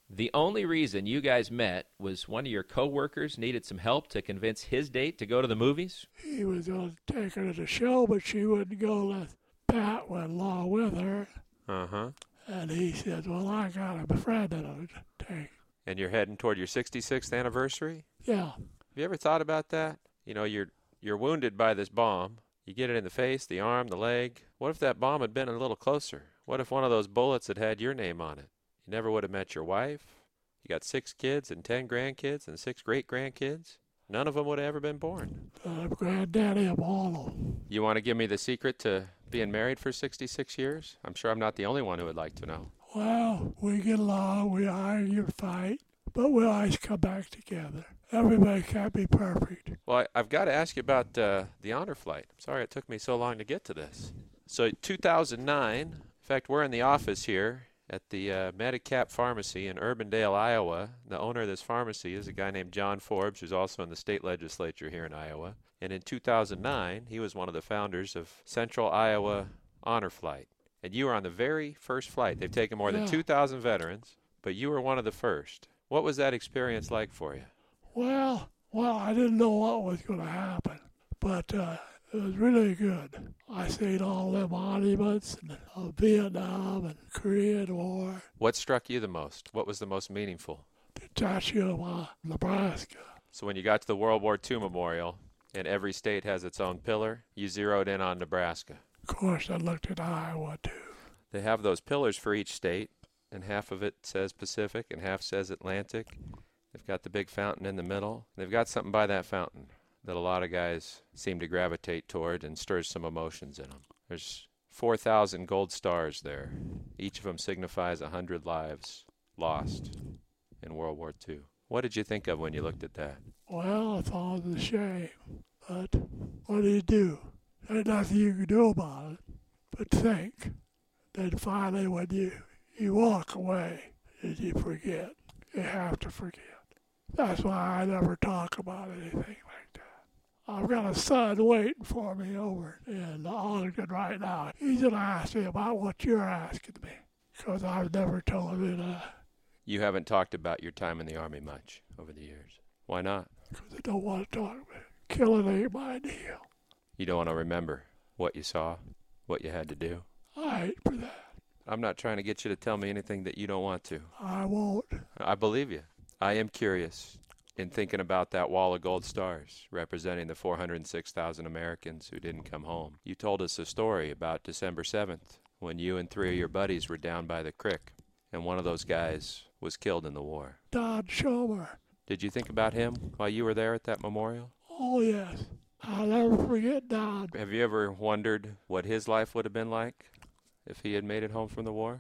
The only reason you guys met was one of your coworkers needed some help to convince his date to go to the movies? He was going to take her to the show, but she wouldn't go. Let Pat went along with her. Uh-huh. And he said, well, I got a friend that'll take. And you're heading toward your sixty-sixth anniversary? Yeah. Have you ever thought about that? You know, you're you're wounded by this bomb. You get it in the face, the arm, the leg. What if that bomb had been a little closer? What if one of those bullets had had your name on it? You never would have met your wife. You got six kids and ten grandkids and six great-grandkids. None of them would have ever been born. I'm granddaddy of all of them. You want to give me the secret to being married for sixty-six years? I'm sure I'm not the only one who would like to know. Well, we get along, we argue, fight, but we always come back together. Everybody can't be perfect. Well, I, I've got to ask you about uh, the honor flight. I'm sorry it took me so long to get to this. So two thousand nine, in fact, we're in the office here at the uh, Medicap Pharmacy in Urbandale, Iowa. The owner of this pharmacy is a guy named John Forbes, who's also in the state legislature here in Iowa. And in two thousand nine, he was one of the founders of Central Iowa Honor Flight. And you were on the very first flight. They've taken more than Yeah. two thousand veterans, but you were one of the first. What was that experience like for you? Well, well, I didn't know what was going to happen, but uh, it was really good. I seen all them monuments and, of Vietnam and Korean War, What struck you the most? What was the most meaningful? the statue of uh, Nebraska. So when you got to the World War Two Memorial, and every state has its own pillar, you zeroed in on Nebraska. Of course, I looked at Iowa, too. They have those pillars for each state, and half of it says Pacific and half says Atlantic. They've got the big fountain in the middle. They've got something by that fountain that a lot of guys seem to gravitate toward and stirs some emotions in them. There's four thousand gold stars there. Each of them signifies one hundred lives lost in World War Two. What did you think of when you looked at that? Well, I thought it was a shame, but what do you do? There's nothing you can do about it but think. Then finally, when you, you walk away, and you forget. You have to forget. That's why I never talk about anything like that. I've got a son waiting for me over in Ogden right now. He's going to ask me about what you're asking me, because I've never told him that. You haven't talked about your time in the Army much over the years. Why not? Because I don't want to talk about it. Killing ain't my deal. You don't want to remember what you saw, what you had to do? I ain't for that. I'm not trying to get you to tell me anything that you don't want to. I won't. I believe you. I am curious in thinking about that wall of gold stars representing the four hundred six thousand Americans who didn't come home. You told us a story about December seventh when you and three of your buddies were down by the creek and one of those guys was killed in the war. Don Schomer. Did you think about him while you were there at that memorial? Oh, yes. I'll never forget Don. Have you ever wondered what his life would have been like if he had made it home from the war?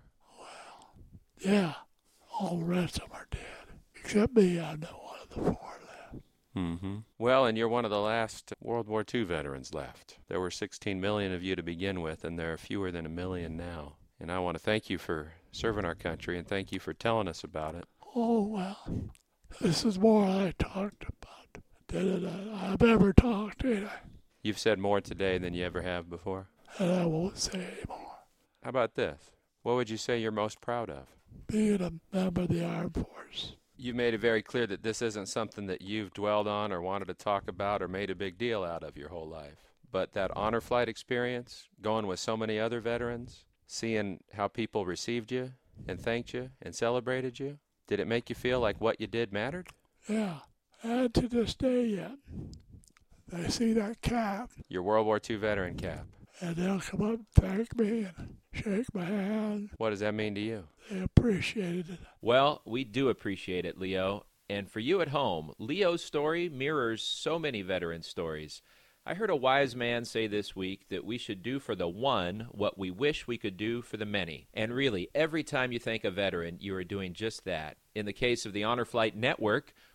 Yeah. All the rest of them are dead. Except me, I'm not one of the four left. Mm-hmm. Well, and you're one of the last World War Two veterans left. There were sixteen million of you to begin with, and there are fewer than a million now. And I want to thank you for serving our country, and thank you for telling us about it. Oh, well. This is more than I talked about than I've ever talked to. You've said more today than you ever have before. And I won't say anymore. How about this? What would you say you're most proud of? Being a member of the Armed Forces. You've made it very clear that this isn't something that you've dwelled on or wanted to talk about or made a big deal out of your whole life. But that honor flight experience, going with so many other veterans, seeing how people received you and thanked you and celebrated you, did it make you feel like what you did mattered? Yeah. And to this day yet, they see that cap, Your World War Two veteran cap. and they'll come up and thank me and shake my hand. What does that mean to you? They appreciated it. Well, we do appreciate it, Leo. And for you at home, Leo's story mirrors so many veteran stories. I heard a wise man say this week that we should do for the one what we wish we could do for the many. And really, every time you thank a veteran, you are doing just that. In the case of the Honor Flight Network,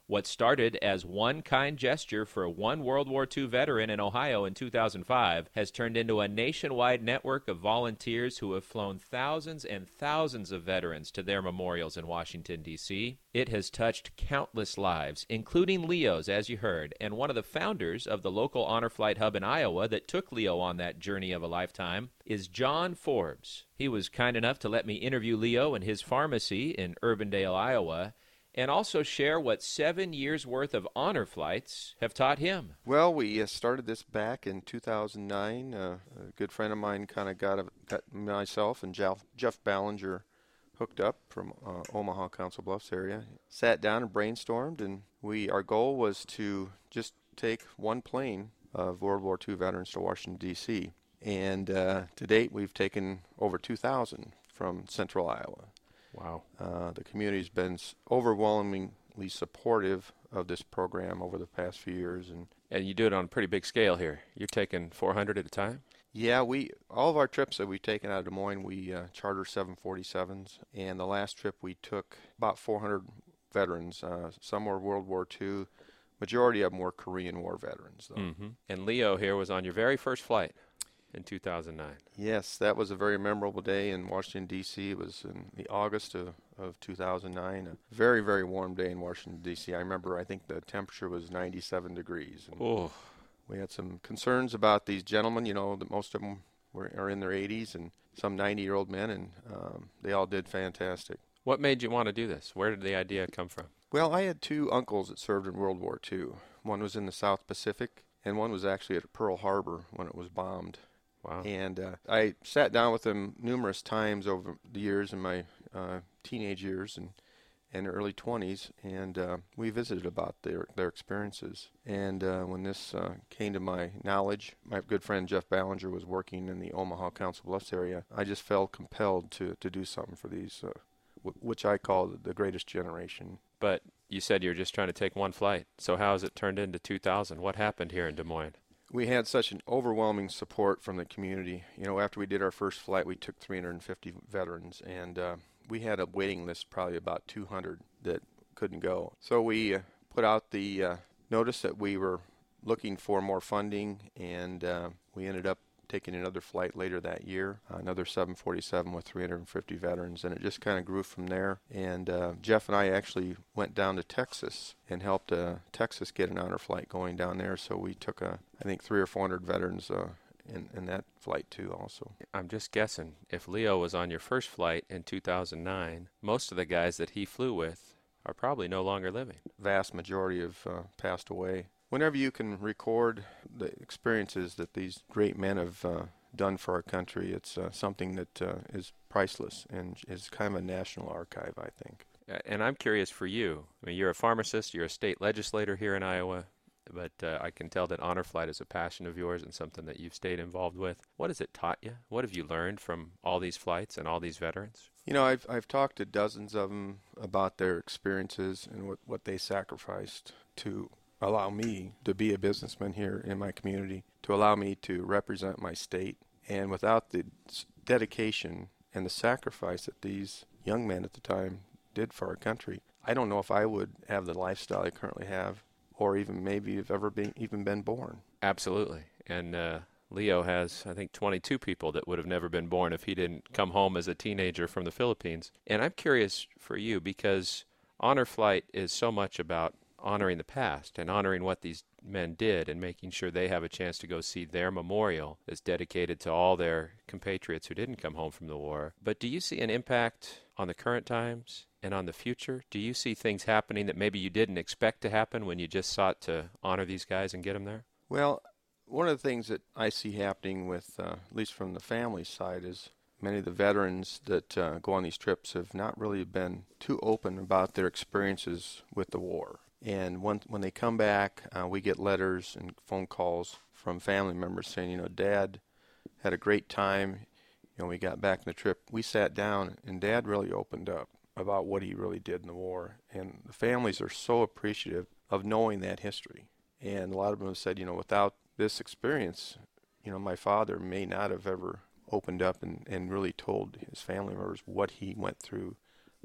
What started as one kind gesture for one World War Two veteran in Ohio in two thousand five has turned into a nationwide network of volunteers who have flown thousands and thousands of veterans to their memorials in Washington, D C It has touched countless lives, including Leo's, as you heard, and one of the founders of the local Honor Flight Hub in Iowa that took Leo on that journey of a lifetime is John Forbes. He was kind enough to let me interview Leo in his pharmacy in Urbandale, Iowa, and also share what seven years' worth of honor flights have taught him. Well, we uh, started this back in two thousand nine. Uh, a good friend of mine kind of got, a, got myself and Jeff, Jeff Ballinger hooked up from uh, Omaha, Council Bluffs area. Sat down and brainstormed, and we our goal was to just take one plane of World War Two veterans to Washington, D C And uh, to date, we've taken over two thousand from Central Iowa. Wow. Uh, the community's been overwhelmingly supportive of this program over the past few years. And, and you do it on a pretty big scale here. You're taking four hundred at a time? Yeah, we all of our trips that we've taken out of Des Moines, we uh, charter seven forty-sevens. And the last trip we took about four hundred veterans. Uh, some were World War Two. Majority of them were Korean War veterans, though. Mm-hmm. And Leo here was on your very first flight in two thousand nine. Yes, that was a very memorable day in Washington, D C It was in the August of, of two thousand nine. A very, very warm day in Washington, D C I remember, I think the temperature was ninety-seven degrees. And oh. We had some concerns about these gentlemen. You know, that most of them were are in their eighties and some ninety-year-old men, and um, they all did fantastic. What made you want to do this? Where did the idea come from? Well, I had two uncles that served in World War Two. One was in the South Pacific, and one was actually at Pearl Harbor when it was bombed. Wow. And uh, I sat down with them numerous times over the years in my uh, teenage years and, and early twenties, and uh, we visited about their, their experiences. And uh, when this uh, came to my knowledge, my good friend Jeff Ballinger was working in the Omaha Council Bluffs area. I just felt compelled to, to do something for these, uh, w- which I call the greatest generation. But you said you were just trying to take one flight. So how has it turned into two thousand? What happened here in Des Moines? We had such an overwhelming support from the community. You know, after we did our first flight, we took three hundred fifty veterans, and uh, we had a waiting list, probably about two hundred that couldn't go. So we uh, put out the uh, notice that we were looking for more funding, and uh, we ended up taking another flight later that year, uh, another seven forty-seven with three hundred fifty veterans, and it just kind of grew from there. And uh, Jeff and I actually went down to Texas and helped uh, Texas get an honor flight going down there. So we took, a, I think, three or four hundred veterans uh, in, in that flight too also. I'm just guessing, if Leo was on your first flight in two thousand nine, most of the guys that he flew with are probably no longer living. Vast majority have uh, passed away. Whenever you can record the experiences that these great men have uh, done for our country, it's uh, something that uh, is priceless and is kind of a national archive, I think. And I'm curious for you. I mean, you're a pharmacist, you're a state legislator here in Iowa, but uh, I can tell that honor flight is a passion of yours and something that you've stayed involved with. What has it taught you? What have you learned from all these flights and all these veterans? You know, I've I've talked to dozens of them about their experiences and what, what they sacrificed to allow me to be a businessman here in my community, to allow me to represent my state. And without the dedication and the sacrifice that these young men at the time did for our country, I don't know if I would have the lifestyle I currently have, or even maybe have ever been even been born. Absolutely. And uh, Leo has, I think, twenty-two people that would have never been born if he didn't come home as a teenager from the Philippines. And I'm curious for you, because honor flight is so much about honoring the past and honoring what these men did and making sure they have a chance to go see their memorial that's dedicated to all their compatriots who didn't come home from the war. But do you see an impact on the current times and on the future? Do you see things happening that maybe you didn't expect to happen when you just sought to honor these guys and get them there? Well, one of the things that I see happening with, uh, at least from the family side, is many of the veterans that uh, go on these trips have not really been too open about their experiences with the war. And when, when they come back, uh, we get letters and phone calls from family members saying, you know, Dad had a great time. You know, we got back in the trip. We sat down, and Dad really opened up about what he really did in the war. And the families are so appreciative of knowing that history. And a lot of them have said, you know, without this experience, you know, my father may not have ever opened up and, and really told his family members what he went through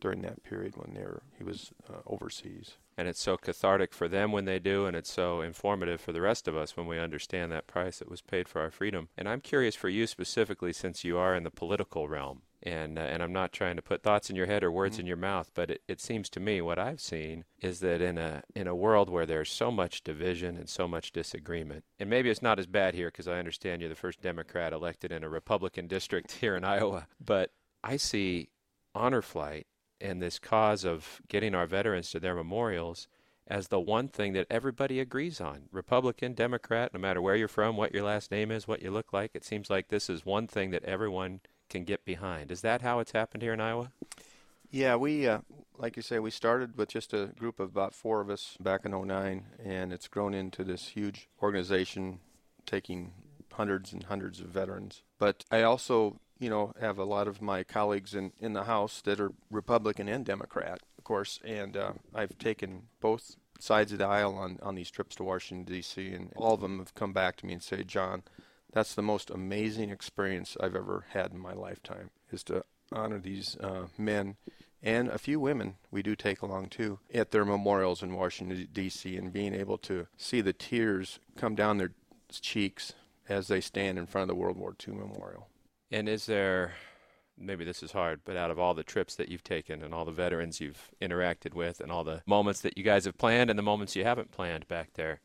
during that period when they were, he was uh, overseas. And it's so cathartic for them when they do, and it's so informative for the rest of us when we understand that price that was paid for our freedom. And I'm curious for you specifically, since you are in the political realm, and uh, and I'm not trying to put thoughts in your head or words mm-hmm. in your mouth, but it, it seems to me what I've seen is that in a in a world where there's so much division and so much disagreement, and maybe it's not as bad here because I understand you're the first Democrat elected in a Republican district here in Iowa, but I see Honor Flight and this cause of getting our veterans to their memorials as the one thing that everybody agrees on. Republican, Democrat, no matter where you're from, what your last name is, what you look like, it seems like this is one thing that everyone can get behind. Is that how it's happened here in Iowa? Yeah, we, uh, like you say, we started with just a group of about four of us back in oh nine, and it's grown into this huge organization taking hundreds and hundreds of veterans. But I also, you know, have a lot of my colleagues in, in the House that are Republican and Democrat, of course, and uh, I've taken both sides of the aisle on, on these trips to Washington, D C, and all of them have come back to me and say, John, that's the most amazing experience I've ever had in my lifetime, is to honor these uh, men and a few women we do take along too at their memorials in Washington, D C, and being able to see the tears come down their cheeks as they stand in front of the World War Two memorial. And is there, maybe this is hard, but out of all the trips that you've taken and all the veterans you've interacted with and all the moments that you guys have planned and the moments you haven't planned back there,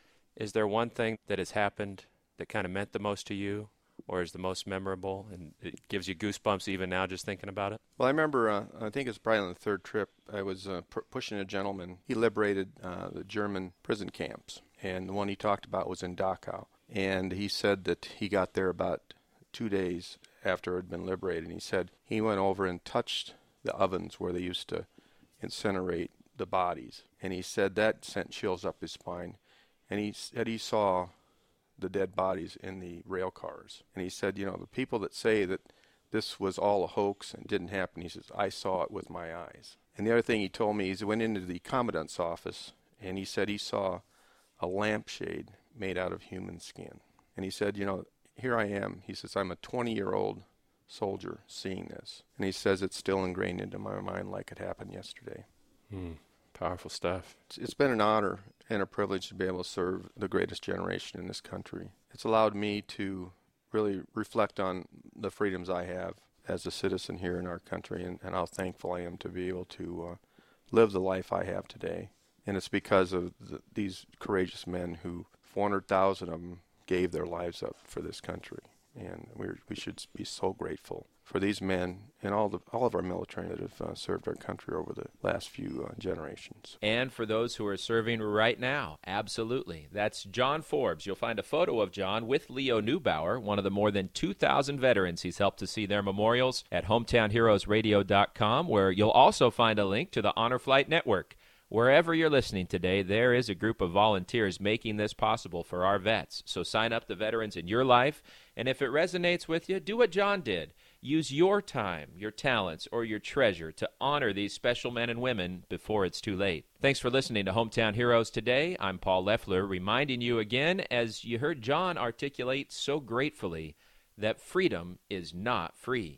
is there one thing that has happened that kind of meant the most to you or is the most memorable and it gives you goosebumps even now just thinking about it? Well, I remember, uh, I think it's probably on the third trip, I was uh, pr- pushing a gentleman. He liberated uh, the German prison camps, and the one he talked about was in Dachau. And he said that he got there about two days after it had been liberated. And he said he went over and touched the ovens where they used to incinerate the bodies. And he said that sent chills up his spine. And he said he saw the dead bodies in the rail cars. And he said, you know, the people that say that this was all a hoax and didn't happen, he says, I saw it with my eyes. And the other thing he told me is he went into the commandant's office and he said he saw a lampshade made out of human skin. And he said, you know, here I am. He says, I'm a twenty-year-old soldier seeing this. And he says it's still ingrained into my mind like it happened yesterday. Hmm. Powerful stuff. It's, it's been an honor and a privilege to be able to serve the greatest generation in this country. It's allowed me to really reflect on the freedoms I have as a citizen here in our country and, and how thankful I am to be able to uh, live the life I have today. And it's because of the, these courageous men who, four hundred thousand of them, gave their lives up for this country. And we're, we should be so grateful for these men and all the all of our military that have uh, served our country over the last few uh, generations. And for those who are serving right now, absolutely. That's John Forbes. You'll find a photo of John with Leo Neubauer, one of the more than two thousand veterans he's helped to see their memorials, at hometown heroes radio dot com, where you'll also find a link to the Honor Flight Network. Wherever you're listening today, there is a group of volunteers making this possible for our vets. So sign up the veterans in your life, and if it resonates with you, do what John did. Use your time, your talents, or your treasure to honor these special men and women before it's too late. Thanks for listening to Hometown Heroes today. I'm Paul Leffler, reminding you again, as you heard John articulate so gratefully, that freedom is not free.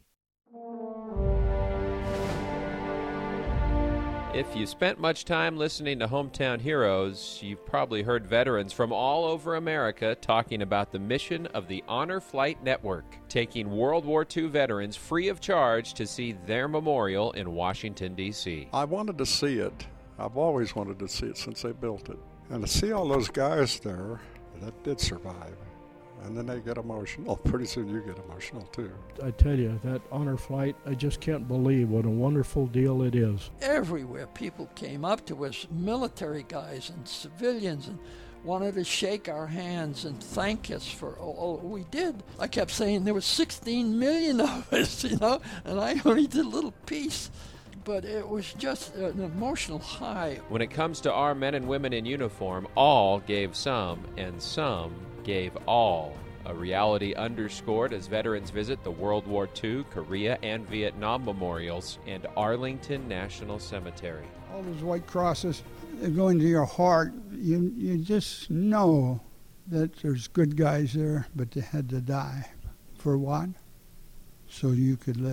If you spent much time listening to Hometown Heroes, you've probably heard veterans from all over America talking about the mission of the Honor Flight Network, taking World War Two veterans free of charge to see their memorial in Washington, D C I wanted to see it. I've always wanted to see it since they built it. And to see all those guys there that did survive, and then they get emotional. Pretty soon you get emotional too. I tell you, that honor flight, I just can't believe what a wonderful deal it is. Everywhere people came up to us, military guys and civilians, and wanted to shake our hands and thank us for all we did. I kept saying there were sixteen million of us, you know, and I only did a little piece. But it was just an emotional high. When it comes to our men and women in uniform, all gave some, and some gave all. A reality underscored as veterans visit the World War Two, Korea, and Vietnam memorials and Arlington National Cemetery. All those white crosses go into your heart. You, you just know that there's good guys there, but they had to die. For what? So you could live.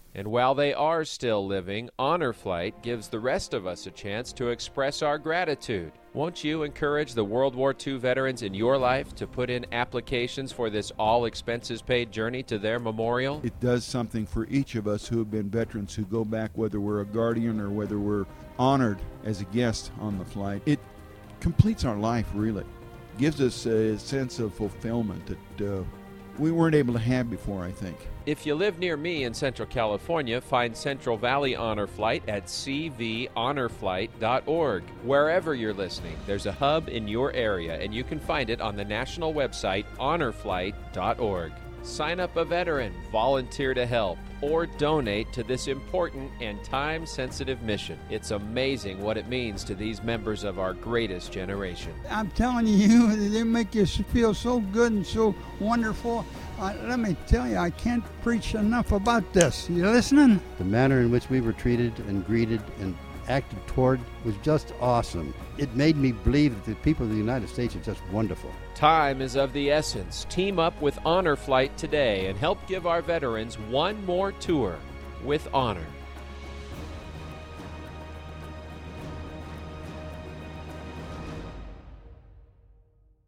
And while they are still living, Honor Flight gives the rest of us a chance to express our gratitude. Won't you encourage the World War Two veterans in your life to put in applications for this all-expenses-paid journey to their memorial? It does something for each of us who have been veterans who go back, whether we're a guardian or whether we're honored as a guest on the flight. It completes our life, really. Gives us a sense of fulfillment that uh, we weren't able to have before, I think. If you live near me in Central California, find Central Valley Honor Flight at c v honor flight dot org. Wherever you're listening, there's a hub in your area, and you can find it on the national website honor flight dot org. Sign up a veteran, volunteer to help, or donate to this important and time-sensitive mission. It's amazing what it means to these members of our greatest generation. I'm telling you, they make you feel so good and so wonderful. Uh, let me tell you, I can't preach enough about this. You listening? The manner in which we were treated and greeted and acted toward was just awesome. It made me believe that the people of the United States are just wonderful. Time is of the essence. Team up with Honor Flight today and help give our veterans one more tour with honor.